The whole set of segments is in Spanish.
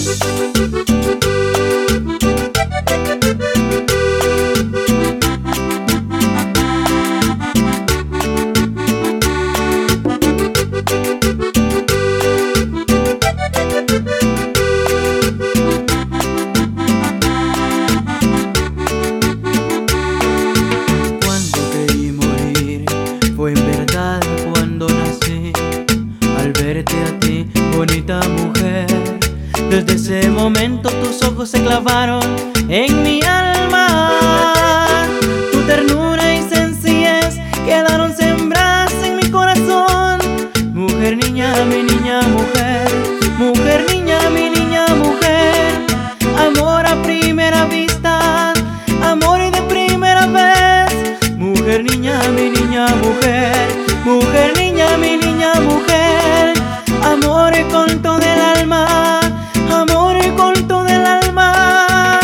Bonita mujer, desde ese momento tus ojos se clavaron en mi alma. Tu ternura y sencillez quedaron sembradas en mi corazón. Mujer, niña, mi niña, mujer. Mujer, niña, mi niña, mujer. Amor a primera vista, amor de primera vez. Mujer, niña, mi niña, mujer. Mujer, niña, mi niña, mujer. Amor con todo el alma, amor con todo el alma.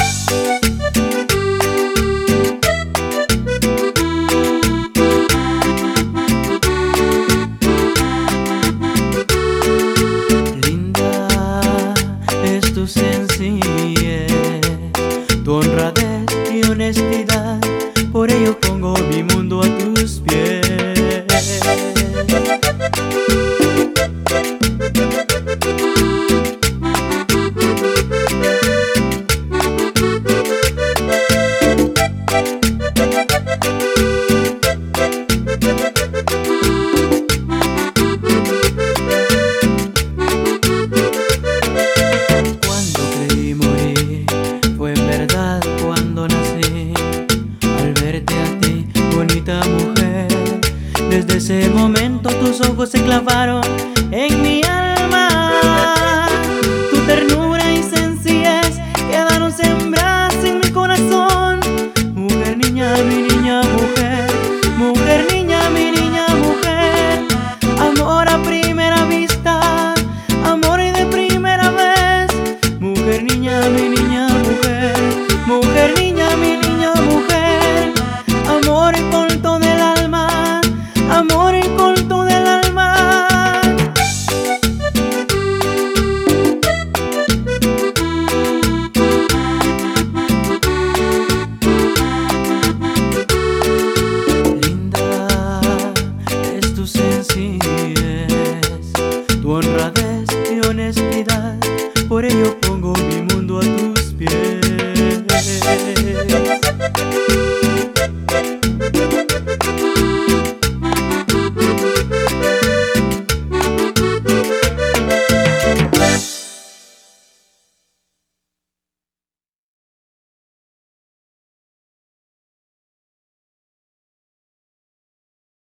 Linda es tu sencillez, tu honradez y honestidad, por ello pongo mi mundo a tus pies. Bonita mujer, desde ese momento tus ojos se clavaron en mi alma. Tu ternura y sencillez quedaron sembradas en mi corazón. Mujer, niña, mi niña, mujer. Mujer, niña, mi niña, mujer. Amor a primera vista, amor de primera vez. Mujer, niña, mi niña, mujer. Mujer, niña, mi niña, mujer. Amor con todo el alma, amor con todo el alma. Linda es tu sencillez, tu honradez y honestidad, por ello pongo mi